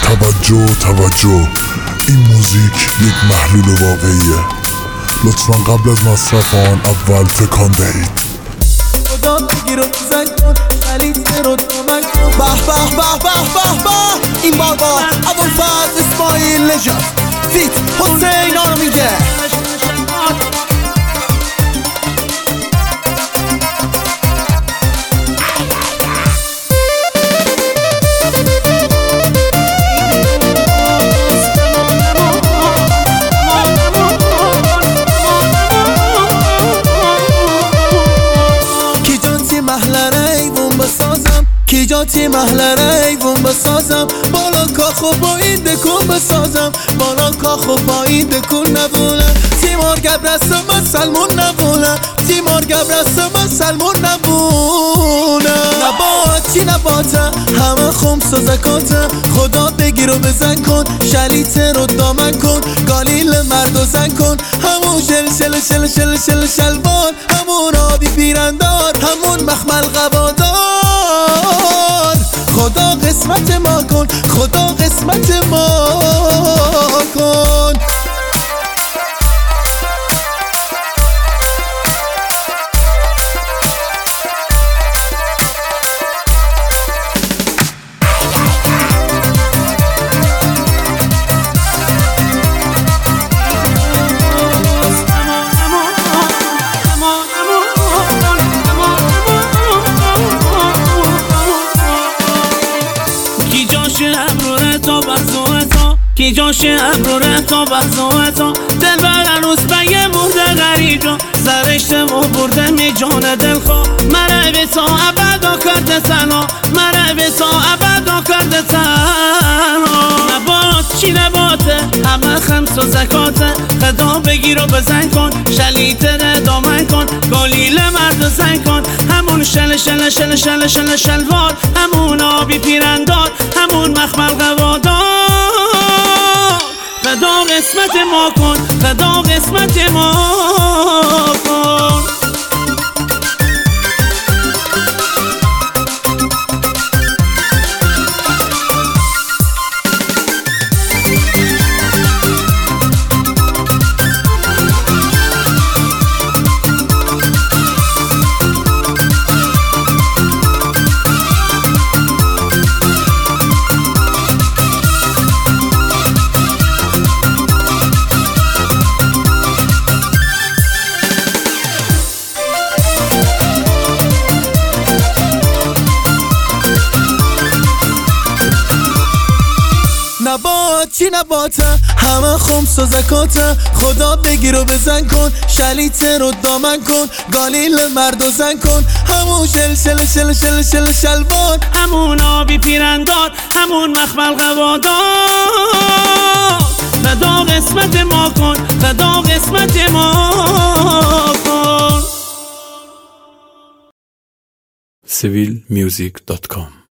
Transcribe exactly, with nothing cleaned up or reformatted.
توجه توجه، این موزیک یک محلول واقعیه. لطفا قبل از مصرف آن اول تکان دهید. خدا بگیر و زن کن، شلیته رو دامن کن. به به به به به به، این بار با ابوالفضل اسماعیل نژاد فیت حسین آرمیده. کی جاتی محلره ایوون بسازم، بالا کاخو پایین دکون بسازم، بالا کاخو پایین دکون نبولم. تیمار گبرستم من سلمون نبولم، تیمار گبرستم من سلمون نبولم. نبات چی نباته همه خمس و زکاته، خدا بگیر و بزن کن، شلیته رو دامن کن، گالیل مرد و زن کن. همون شل شل شل شل شل شلوار، همون آبی پیرندار، همون مخمل قبادار. خدا قسمت ما کن، خدا قسمت ما کن. کی جاشه ابروره تا بزوه تا دل بر روز بگه مرده غریجا سرشت و برده می جان دل خوا. مره به تا ابدا کرده تنها، مره به تا ابدا کرده تنها. نبات چی نباته همه خمس و زکاته، خدا بگیر و بزن کن، شلیته ده دامن کن، گالیل مرد و زن کن. همون شل شل شل شل شل شلوار، همون آبی پیرندار، همون مخمل قوادار. خدا قسمت ما کن، خدا قسمت ما کن. نبات چی نباته همه خمس و زکاته، خدا بگیر و بزن کن، شلیته رو دامن کن، گالیل مرد و زن کن. همون شل شل شل شل شل شلوار، همون آبی پیرندار، همون مخمل قوادار. خدا قسمت ما کن، خدا قسمت ما کن. سیویل میوزیک دات کام